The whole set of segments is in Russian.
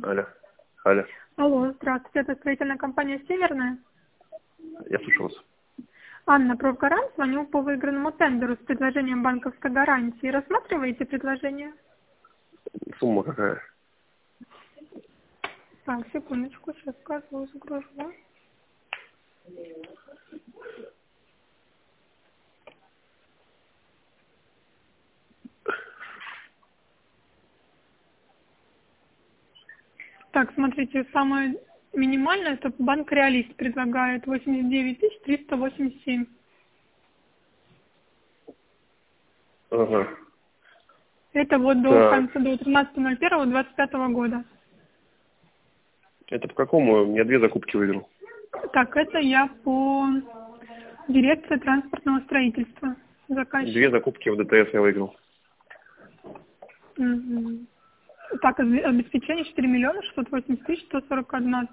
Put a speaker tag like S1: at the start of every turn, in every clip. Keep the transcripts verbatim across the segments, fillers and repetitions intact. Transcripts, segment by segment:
S1: Алло. Алло.
S2: Алло, здравствуйте, это строительная компания «Северная».
S1: Я слушаю вас.
S2: Анна, профгарант, звоню по выигранному тендеру с предложением банковской гарантии. Рассматриваете предложение?
S1: Сумма какая?
S2: Так, секундочку, сейчас скажу, загружу. Так, смотрите, самое минимальное, это банк «Реалист» предлагает восемьдесят девять тысяч триста восемьдесят семь.
S1: Ага.
S2: Это вот до
S1: Так.
S2: конца, до тринадцатого ноль первого двадцать пятого года.
S1: Это по какому? Я две закупки выиграл.
S2: Так, это я по дирекции транспортного строительства. Заказчик.
S1: Две закупки в ДТС я выиграл.
S2: Угу. Так, обе- обеспечение четыре миллиона шестьсот восемьдесят тысяч сто сорок один.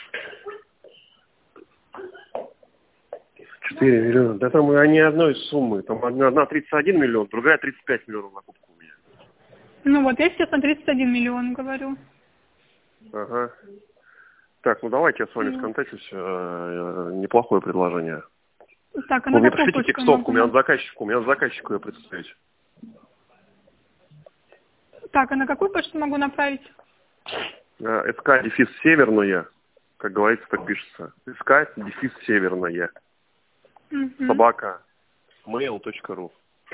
S1: четыре миллиона. Да там они одной суммы. Там одна, одна тридцать один миллион, другая тридцать пять миллионов закупка у меня.
S2: Ну вот, я сейчас на тридцать один миллион говорю.
S1: Ага. Так, ну давайте я с вами
S2: Ну.
S1: сконтактируюсь. Э, Неплохое предложение.
S2: Так, а
S1: Вы
S2: на
S1: мне
S2: какую
S1: пришлите
S2: почту я
S1: текстовку,
S2: могу?
S1: у меня
S2: на-
S1: от заказчика, у меня от заказчика ее представить.
S2: Так, а на какую почту могу направить?
S1: СК дефис северная, как говорится, так пишется. СК дефис северная.
S2: Угу.
S1: Собака. mail точка ру.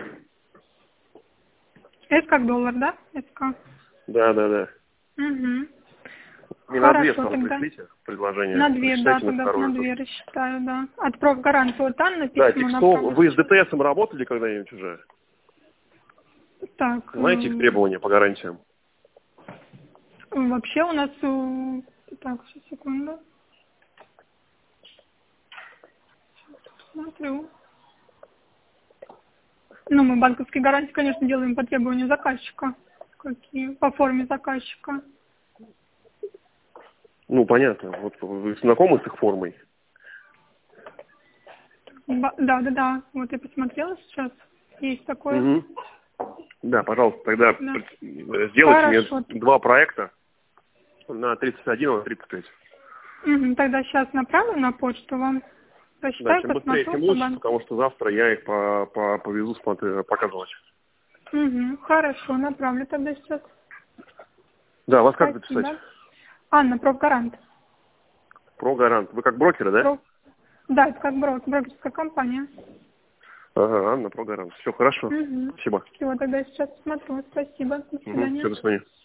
S2: С как доллар, да? СК.
S1: Да, да, да.
S2: Угу.
S1: Не на две
S2: Хорошо,
S1: сразу
S2: тогда.
S1: пришлите предложение.
S2: На две, да,
S1: Прочитайте на
S2: тогда
S1: вторую.
S2: на две рассчитаю, да. От профгаранта вот Анна
S1: Да,
S2: письмо
S1: текстов.
S2: направлю.
S1: Вы с ДТСом работали когда-нибудь уже?
S2: Так,
S1: Знаете их
S2: э,
S1: требования по гарантиям?
S2: вообще у нас... э, Так, сейчас, секунду. Смотрю. Ну, мы банковские гарантии, конечно, делаем по требованию заказчика. Какие? По форме заказчика.
S1: Ну, понятно. Вот вы знакомы с их формой?
S2: Ба- Да, да, да. Вот я посмотрела сейчас. Есть такое.
S1: Угу. Да, пожалуйста, тогда
S2: Да.
S1: э, сделайте
S2: Хорошо.
S1: мне два проекта на тридцать один и на тридцать пять.
S2: Мгм, тогда сейчас направлю на почту вам.
S1: Да,
S2: Посчитаю,
S1: чем быстрее,
S2: посмотрю
S1: тем
S2: по
S1: лучше,
S2: банку.
S1: потому что завтра я их по, по, повезу смотри, показывать.
S2: Угу, хорошо, направлю тогда сейчас.
S1: Да, вас как записать?
S2: Спасибо. Анна, профгарант.
S1: Про гарант. Вы как брокеры, да?
S2: Проф... Да, это как брок, брокерская компания.
S1: Ага, Анна, про гарант. Все хорошо.
S2: Угу.
S1: Спасибо.
S2: Всего тогда сейчас смотрю. Спасибо. До
S1: Угу,
S2: свидания.
S1: все, до свидания.